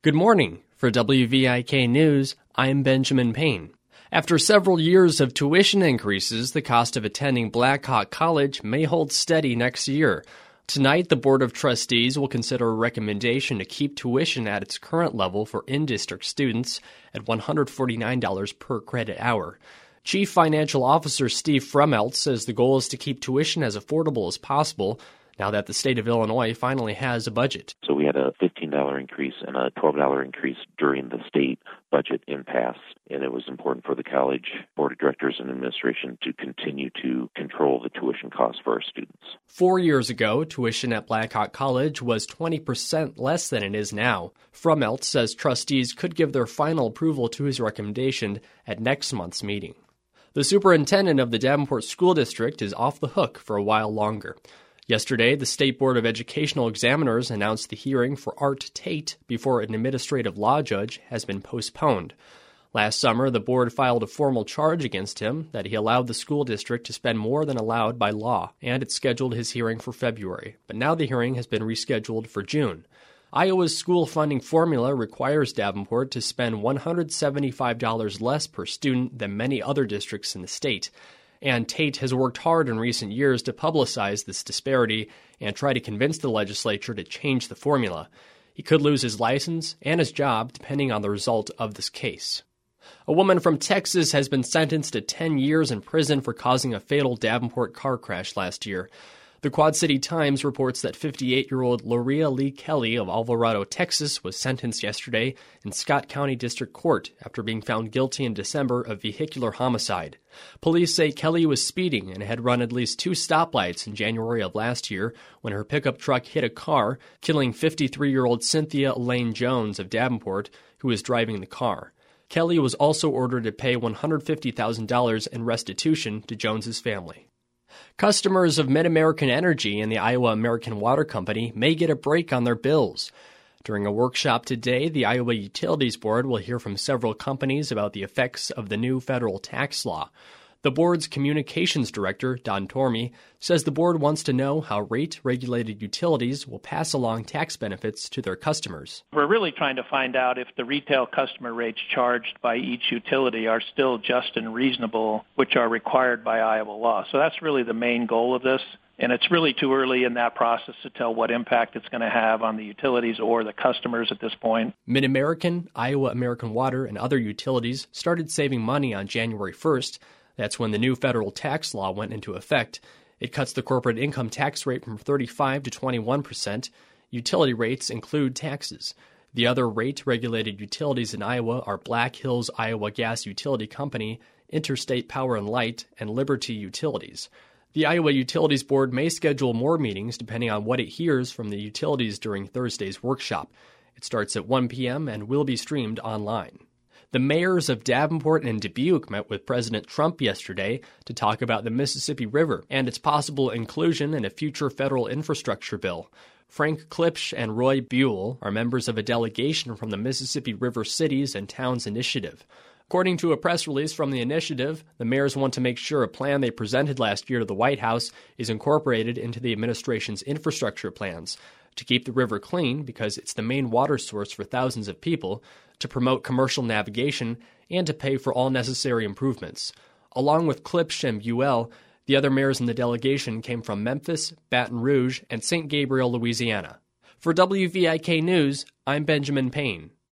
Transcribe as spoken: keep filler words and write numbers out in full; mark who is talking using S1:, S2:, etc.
S1: Good morning. For W V I K News, I'm Benjamin Payne. After several years of tuition increases, the cost of attending Blackhawk College may hold steady next year. Tonight, the Board of Trustees will consider a recommendation to keep tuition at its current level for in-district students at one hundred forty-nine dollars per credit hour. Chief Financial Officer Steve Frumelt says the goal is to keep tuition as affordable as possible now that the state of Illinois finally has a budget.
S2: So we had a fifteen dollars increase and a twelve dollars increase during the state budget impasse, and it was important for the college board of directors and administration to continue to control the tuition costs for our students.
S1: Four years ago, tuition at Blackhawk College was twenty percent less than it is now. Frumelt says trustees could give their final approval to his recommendation at next month's meeting. The superintendent of the Davenport School District is off the hook for a while longer. Yesterday, the State Board of Educational Examiners announced the hearing for Art Tate before an administrative law judge has been postponed. Last summer, the board filed a formal charge against him that he allowed the school district to spend more than allowed by law, and it scheduled his hearing for February. But now the hearing has been rescheduled for June. Iowa's school funding formula requires Davenport to spend one hundred seventy-five dollars less per student than many other districts in the state. And Tate has worked hard in recent years to publicize this disparity and try to convince the legislature to change the formula. He could lose his license and his job depending on the result of this case. A woman from Texas has been sentenced to ten years in prison for causing a fatal Davenport car crash last year. The Quad City Times reports that fifty-eight-year-old Loria Lee Kelly of Alvarado, Texas, was sentenced yesterday in Scott County District Court after being found guilty in December of vehicular homicide. Police say Kelly was speeding and had run at least two stoplights in January of last year when her pickup truck hit a car, killing fifty-three-year-old Cynthia Elaine Jones of Davenport, who was driving the car. Kelly was also ordered to pay one hundred fifty thousand dollars in restitution to Jones's family. Customers of Mid-American Energy and the Iowa American Water Company may get a break on their bills. During a workshop today, the Iowa Utilities Board will hear from several companies about the effects of the new federal tax law. The board's communications director, Don Tormey, says the board wants to know how rate-regulated utilities will pass along tax benefits to their customers.
S3: We're really trying to find out if the retail customer rates charged by each utility are still just and reasonable, which are required by Iowa law. So that's really the main goal of this. And it's really too early in that process to tell what impact it's going to have on the utilities or the customers at this point.
S1: Mid-American, Iowa American Water, and other utilities started saving money on January first. That's when the new federal tax law went into effect. It cuts the corporate income tax rate from thirty-five to twenty-one percent. Utility rates include taxes. The other rate-regulated utilities in Iowa are Black Hills Iowa Gas Utility Company, Interstate Power and Light, and Liberty Utilities. The Iowa Utilities Board may schedule more meetings depending on what it hears from the utilities during Thursday's workshop. It starts at one p.m. and will be streamed online. The mayors of Davenport and Dubuque met with President Trump yesterday to talk about the Mississippi River and its possible inclusion in a future federal infrastructure bill. Frank Klipsch and Roy Buell are members of a delegation from the Mississippi River Cities and Towns Initiative. According to a press release from the initiative, the mayors want to make sure a plan they presented last year to the White House is incorporated into the administration's infrastructure plans to keep the river clean because it's the main water source for thousands of people, to promote commercial navigation, and to pay for all necessary improvements. Along with Klipsch and Buell, the other mayors in the delegation came from Memphis, Baton Rouge, and Saint Gabriel, Louisiana. For W V I K News, I'm Benjamin Payne.